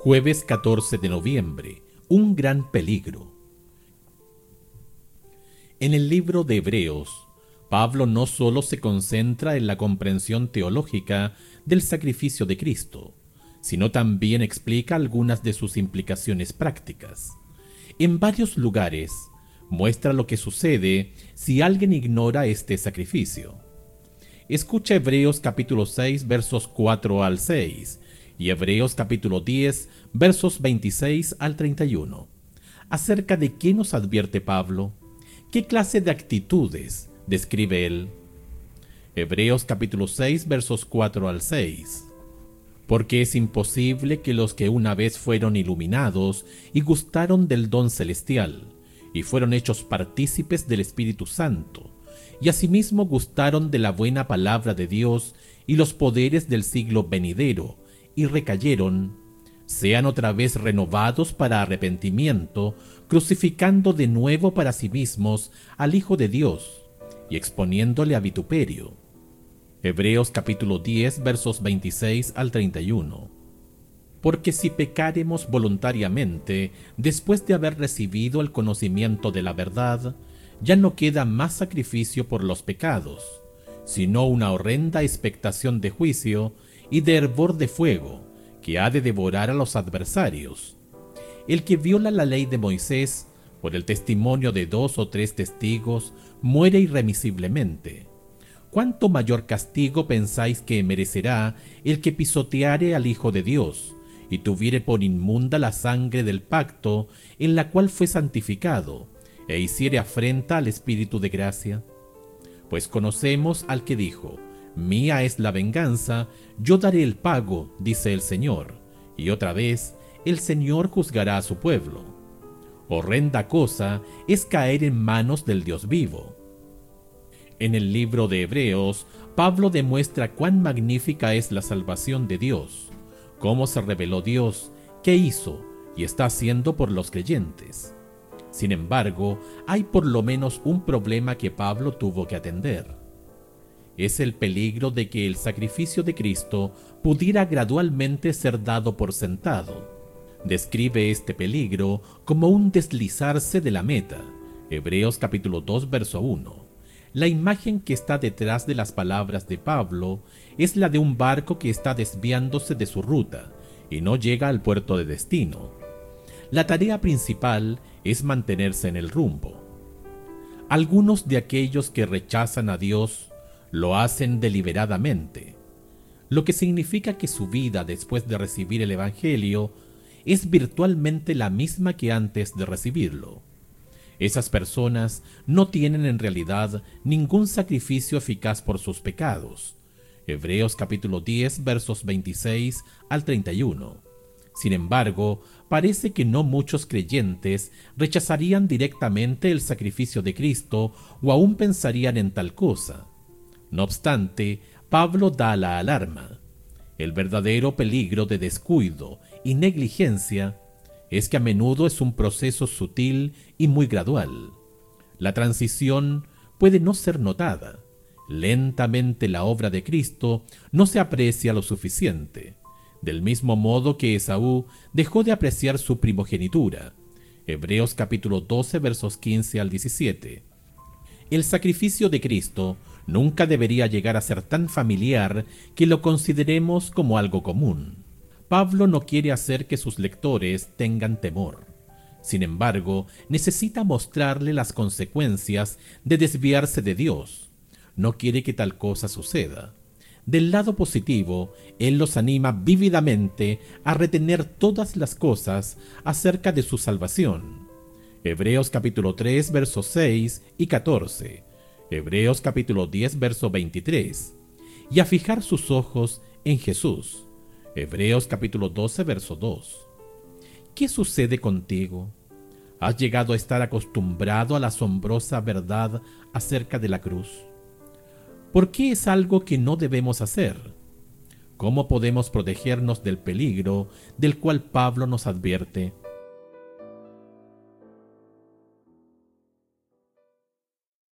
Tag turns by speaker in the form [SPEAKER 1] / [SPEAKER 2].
[SPEAKER 1] Jueves 14 de noviembre. Un gran peligro. En el libro de Hebreos, Pablo no solo se concentra en la comprensión teológica del sacrificio de Cristo, sino también explica algunas de sus implicaciones prácticas. En varios lugares muestra lo que sucede si alguien ignora este sacrificio. Escucha Hebreos capítulo 6 versos 4 al 6 y Hebreos capítulo 10 versos 26 al 31. ¿Acerca de qué nos advierte Pablo? ¿Qué clase de actitudes describe él? Hebreos capítulo 6 versos 4 al 6. Porque es imposible que los que una vez fueron iluminados y gustaron del don celestial, y fueron hechos partícipes del Espíritu Santo, y asimismo gustaron de la buena palabra de Dios y los poderes del siglo venidero, y recayeron, sean otra vez renovados para arrepentimiento, crucificando de nuevo para sí mismos al Hijo de Dios, y exponiéndole a vituperio. Hebreos capítulo 10 versos 26 al 31. Porque si pecáremos voluntariamente, después de haber recibido el conocimiento de la verdad, ya no queda más sacrificio por los pecados, sino una horrenda expectación de juicio y de hervor de fuego, que ha de devorar a los adversarios. El que viola la ley de Moisés, por el testimonio de 2 o 3 testigos, muere irremisiblemente. ¿Cuánto mayor castigo pensáis que merecerá el que pisoteare al Hijo de Dios, y tuviere por inmunda la sangre del pacto en la cual fue santificado, e hiciere afrenta al Espíritu de gracia? Pues conocemos al que dijo: Mía es la venganza, yo daré el pago, dice el Señor. Y otra vez, el Señor juzgará a su pueblo. Horrenda cosa es caer en manos del Dios vivo. En el libro de Hebreos, Pablo demuestra cuán magnífica es la salvación de Dios, cómo se reveló Dios, qué hizo y está haciendo por los creyentes. Sin embargo, hay por lo menos un problema que Pablo tuvo que atender. Es el peligro de que el sacrificio de Cristo pudiera gradualmente ser dado por sentado. Describe este peligro como un deslizarse de la meta. Hebreos capítulo 2 verso 1. La imagen que está detrás de las palabras de Pablo es la de un barco que está desviándose de su ruta y no llega al puerto de destino. La tarea principal es mantenerse en el rumbo. Algunos de aquellos que rechazan a Dios lo hacen deliberadamente, lo que significa que su vida después de recibir el Evangelio es virtualmente la misma que antes de recibirlo. Esas personas no tienen en realidad ningún sacrificio eficaz por sus pecados. Hebreos capítulo 10 versos 26 al 31. Sin embargo, parece que no muchos creyentes rechazarían directamente el sacrificio de Cristo o aún pensarían en tal cosa. No obstante, Pablo da la alarma. El verdadero peligro de descuido y negligencia es que a menudo es un proceso sutil y muy gradual. La transición puede no ser notada. Lentamente la obra de Cristo no se aprecia lo suficiente, del mismo modo que Esaú dejó de apreciar su primogenitura. Hebreos capítulo 12 versos 15 al 17. El sacrificio de Cristo nunca debería llegar a ser tan familiar que lo consideremos como algo común. Pablo no quiere hacer que sus lectores tengan temor. Sin embargo, necesita mostrarle las consecuencias de desviarse de Dios. No quiere que tal cosa suceda. Del lado positivo, él los anima vívidamente a retener todas las cosas acerca de su salvación. Hebreos capítulo 3 versos 6 y 14. Hebreos capítulo 10 verso 23. Y a fijar sus ojos en Jesús. Hebreos capítulo 12 verso 2. ¿Qué sucede contigo? ¿Has llegado a estar acostumbrado a la asombrosa verdad acerca de la cruz? ¿Por qué es algo que no debemos hacer? ¿Cómo podemos protegernos del peligro del cual Pablo nos advierte?